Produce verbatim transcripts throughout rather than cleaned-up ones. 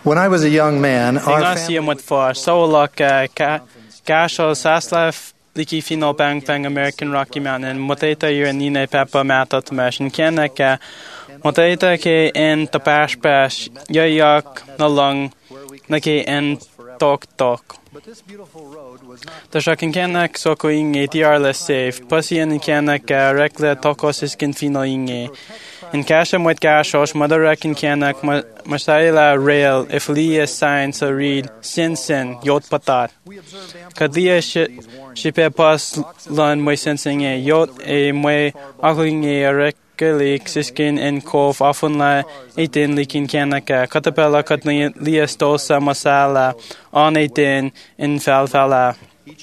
When I was a young man, our Tinga family sia mut for so like gasho saslaf liki fino bang bang American Rocky Mountain moteta year nine peppa mata tmesh and kenaka moteta ke en tapash bash yayak no long nake en tok tok. The shocking canak so going a diarless safe, pussy and canak rekle tokos is can fino inge. In Casham with Gashosh, Mother Reckon Canak, Masaila Rail, if Leah signs a read, Sin Sin, Yot Patat. Kadia Shipe Pas Lun, my sensing a Yot a Mwe, Akling a Rekalik, Siskin and Cove, often la eighteen leaking Canaka, Catapella Catnia Leah Stosa Masala, on eighteen in Falfala.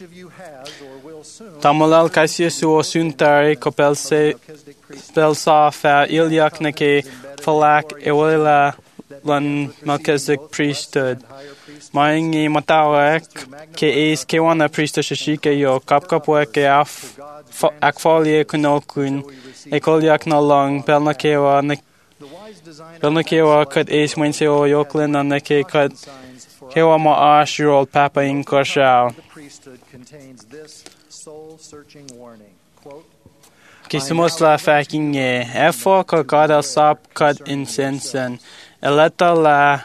Tamalal Cassius or Suntari, Copelse. Belsa fa Iliak nake falak ewela lan Melchizedek priesthood. Maingi matawek ke is ke wana priesthood shishike yo kapkapwe ke af akfolie kunokun ekoliak no long belnakewa belnakewa kat is wense o yoklin and nake kat kewa ma ash your old papa in koshao. Kisamos la fucking effort ko God el sap cut in sensen. Eleta la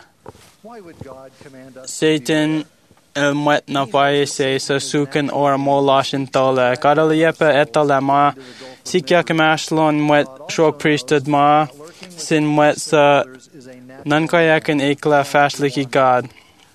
Satan el met na paye se so suken or mo lashin tola. God el yepe etala ma sikya kemashlon met shok priesthood ma sin met sa nan kayakan ekla fashliki God.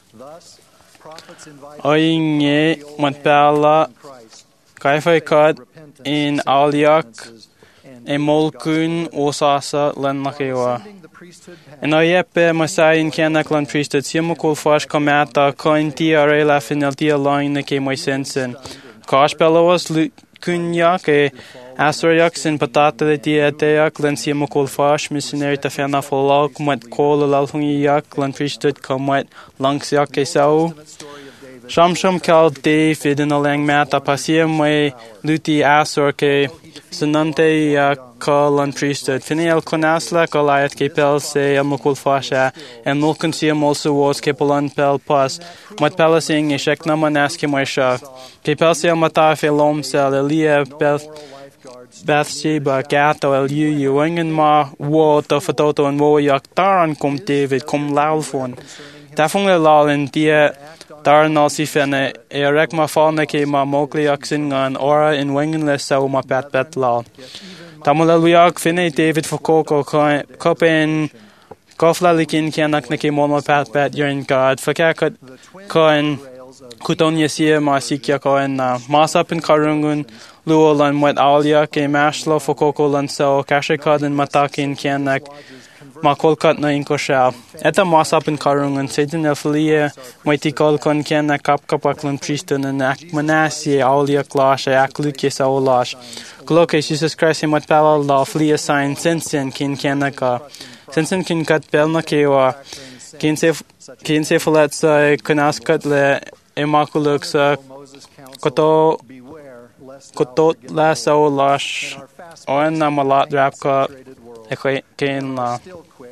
Oyinge met pala kaifai cut in Aliak e molkun osasa len nakewa. En oyepe masayin kenak lan priesthood siamukul fash komata kointi arela finaltia line ke my sensen. Kosh belowas kunyak e asrayak sin patata de diateak len siamukul fash missionary ta fena folok met kol lalhungiyak lan priesthood komet langsyak e sau. Shamsham kal David in a lang mata pasia me luti asor ke sunante ya kal and priesthood. Finiel konasla kolayat ke pel se amukul fasha and mulkun siam also was ke polan pel pas. Mat pelasing e shekna manaske my shak. Ke pel se mata fe lom sel elia beth Bathsheba gato el yu yu wengen ma wo to fatoto and wo yak taran kom David kom laulfon. Dafung le lal in dia Dar nasi fene e rek ma falne ke ma mogli aksin gan ora in wengenle sau ma pat pat la. Tamula luyak fene David Fokoko kopen kofla likin kianak ne ke mono pat pat yerin God fakakot koen kuton yesia ma sikya koen na masap in karungun luolan wet alia ke mashlo Fokoko lan sau kashikad in matakin kianak ma kolkat na inkoshal. Eta masap in karungan sedin elflia mighty kolkon ken na kapkapaklan priestun and ak manasi aulia clash ak lukis aulash. Gloke Jesus Christ mat palal la flia sign sensen kin kenaka. Sensen kin kat belna kewa. Kin se kin se folat sa kanaskat le emakuluk sa koto koto la saulash on na malat rapka eken la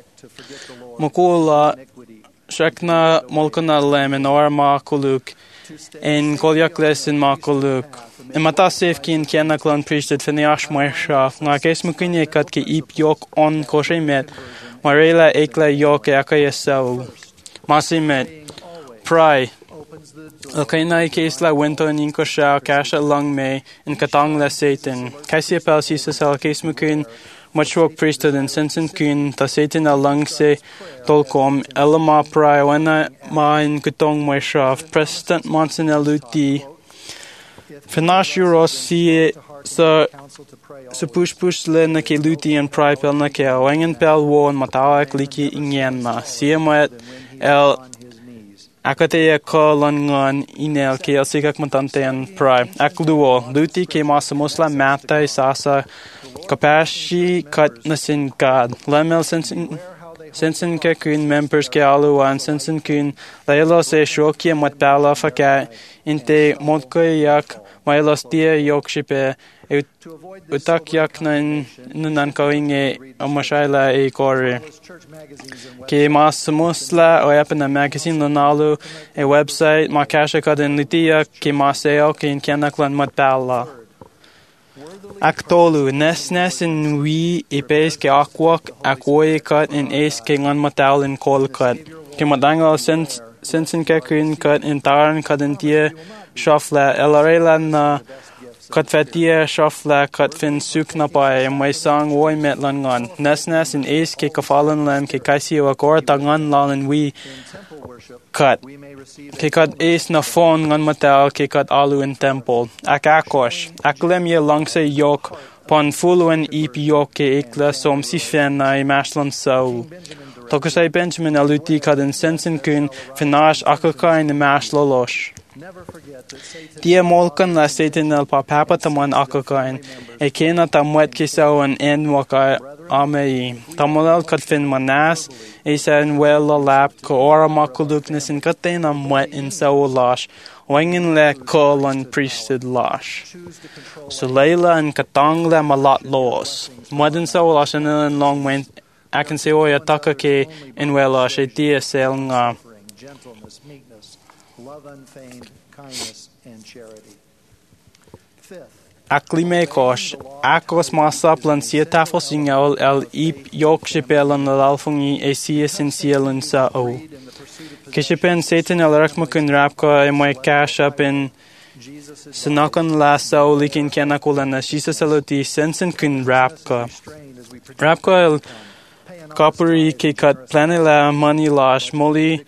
Mukula Shekna Molkana Lem or Makuluk in Kolyakles in Makuluk. In Matasef kin Kenaklan priesthood Finiash Moeshaf, Nakes Mukinia Katke Ip Yok on Koshemet, Marela Ekla Yok Akayasau. Masimet Pry. Okaina Kesla Winto in Inkosha, Kasha Lung May, in Katang La Satan. Kasia Pelsis Sal Kes Mukin. Muchwok priesthood and sensen kun ta Satan alangse tolkom elama pry wana ma in kutong my shaft president monson eluti finashuro si sa sa push push le na ke luti and pry pel na ke wangen pel wo and matawak liki ingyan na siamet el akate ko langan inel ke sikak matante and pry akluo luti ke masa muslim mata sasa Kapashi kat nasin God. Lamel sensin sensin ke kun members ke aluan sensin kun lailo se shokia mat bala faka inte motko yak mailos dia yokshipe utakyak na nan kawinge amashaila e kore. Ke mas musla o epa na magazine lanalu e website ma kasha kadin litia ke maseo ke in kenaklan matala. Aktolu nes nes in wi e pes ke akwak akwoye kat in es ke ngan matal in kol kat. Ke madangal sens sensen ke kun kat in taran kadin tia shofla elarela na kat fatia shofla kat fin sukna pa e mai sang woi met lan ngan. Nes nes in es ke kafalan lam ke kaisi wa kor tangan lan wi kat. Ke kat es na phone ngan matal ke kat alu in temple. Ak akosh. Ak lem ye langse yok pon fuluen ip yok ke ikla som si fen na i maslan sau. Tokus ay Benjamin aluti kad in sensen kun finash akaka in maslo losh. Dia molkan la Satan el pa papa taman akakain. E kena tamwet kisau an en waka amei. Tamolal kat fin manas. E sen well la lap ko ora makuluknis in katain amwet in sau lash. Wangin le kol an priesthood lash. So Leila and katang le malat los. Modern sau lash an long went. I can say oya taka ke in wela she dia sel nga. Gentleness, meekness, love unfeigned, kindness, and charity. Fifth, Aklime kosh, akos masaplan siya tafel singaul el ip yok shipelan lalfungi e siya sinsielun sa o. Kishipen Satan el rakmakun rapka e moy cash up in sinakan la sa o likin kenakulan na shisa saluti sensen kun rapka. Rapka el Kapuri ke kat planela money lash moli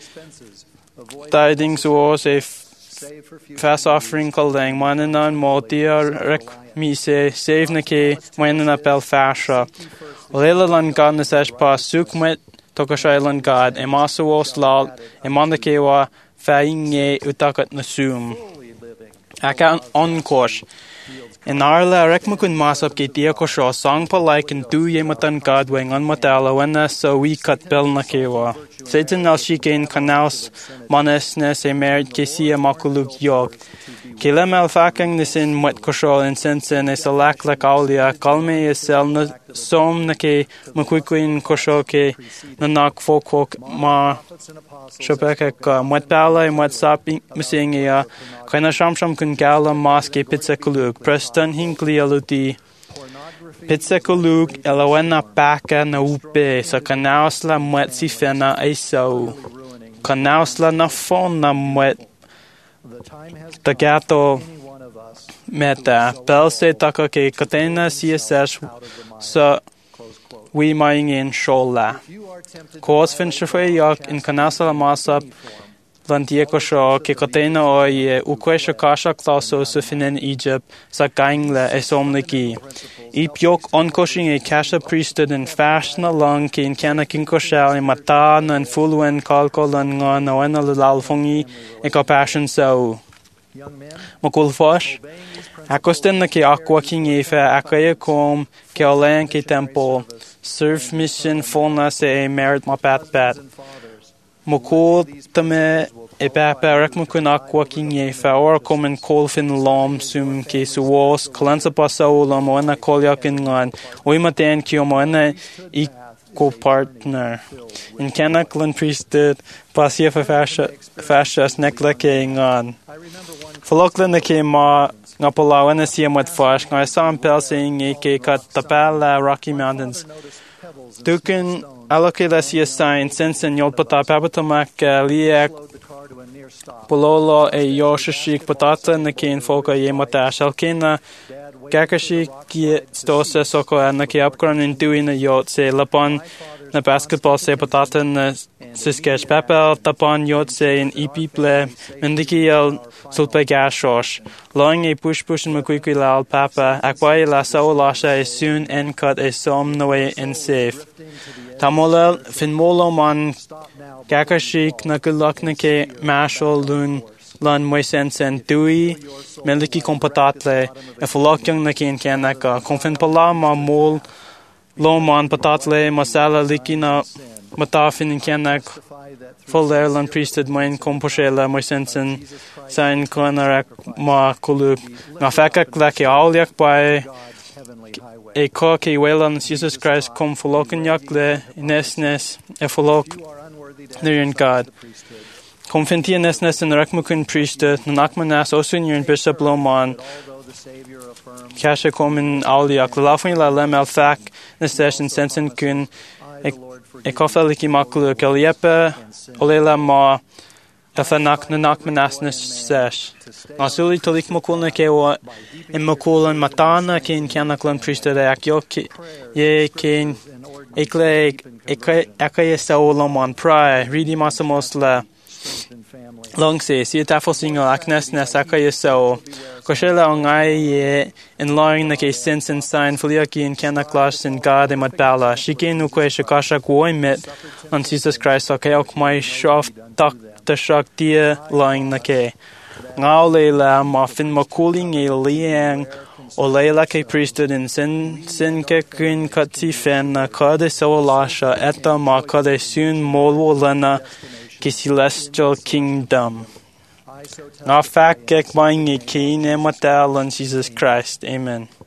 tidings was a fast offering kaldang mananan motia rek mi se save na ke manana pel fasha. Lela lan god na sesh pa sukmet tokashailan god e maso was lal e mandakewa fainge utakat na sum. Aka onkosh. In Arla, rekmakun masap ke tia ko sho sang pa like in tu ye matan god wing on matala wena so we cut bel na kewa. Satan al shikein kanaus manes ne se merit ke sia makuluk yog. Ke lem al fakang nisin mat ko sho in sensen e salak lak aulia kalme e sel na som na ke makuikuin ko sho ke na nak fokok ma shopeka ka mat pala e mat sapi musingia kaina shamsham kun gala maske pizza kuluk preston hinkli aluti pizza kuluk elawena paka na upe sa kanausla mat si fena e sau kanausla na fon na mat tagato meta pel se taka ke katena css sa we maing in shola cause fin shafay yak in kanasala masap landia ko sho ke katena o ye ukwesha kasha klaso su finin Egypt sa gaingle e somniki ipyok onkoshing e kasha priesthood in fashna long ke in kana kinkoshal e mata na fulwen kalkolan nga na wena lalfongi e compassion so Makul fosh akosten na ke aqua king efa akaya kom ke olen ke temple serve mission fulna se merit ma pat pat Makul tame e papa rakmakun aqua king efa or komen kolfin lom sum ke suos kalansa pasaula mo na kolyakin ngan oimaten ki mo na co-partner in Kanaklan priesthood pasia fa fasha fasha snekla ke ngan Faloklan na ke ma ngapalawan na siya mat fash nga sam pel sing e ke kat tapala Rocky Mountains Dukin alokela siya sign sensen yol pata papatamak liak pololo e yoshishik patata na ke in foka ye mata shalkina Kakashi ki stosa soko na ke upkran in tuin na yacht se lapon na basketball se patata na siskech papel tapon yacht se in E P play mendiki el sulpe gashosh long e push push in makwiki lal papa akwai la sao lasha e soon en cut e som no way in safe tamolel fin molo man Kakashi na kulak na ke mashal lun lan moi sen sen dui meliki kompatatle e folokyang na kin kanaka konfin pala ma mol loman patatle masala likina matafin in Kenag, full Ireland priesthood mine composhela my sensen, sign conarak ma kuluk, na fekak laki aliak by a cocky wailan Jesus Christ come folokin yakle, inesnes, e folok, near God. Confintia nesnes in Rakmukun priesthood, Nakmanas Osun Bishop Loman, Kasha Comin Aliak, Lafin la Lem Alfak, Nestation Sensen Kun, a Kofeliki Makulu, Kaliepe, Olela Ma, Kafanak Nakmanas Nesesh. Nasuli Tolik Mokuna Kewa, in Mokulan Matana, Kin Kanaklan priesthood, Akyoki, Ye Kin, Ekle, Ekayesa Olaman Pry, Reedy Masamosla. Long say, see a tafel single acnes nesaka yesao. Koshela ongai ye in lying the case sense and sign filiaki and canaclash in God and matbala. Shike no que shakasha goy met on Jesus Christ. Okay, ok my shaft tak the shak dear lying the ke. Ngao leila muffin makuling a liang or leila ke priesthood in sin sin ke kun katsi fen na kade so lasha etta ma kade soon molwo lena. Celestial kingdom. Now, fact, get buying a keen and Jesus Christ. Amen.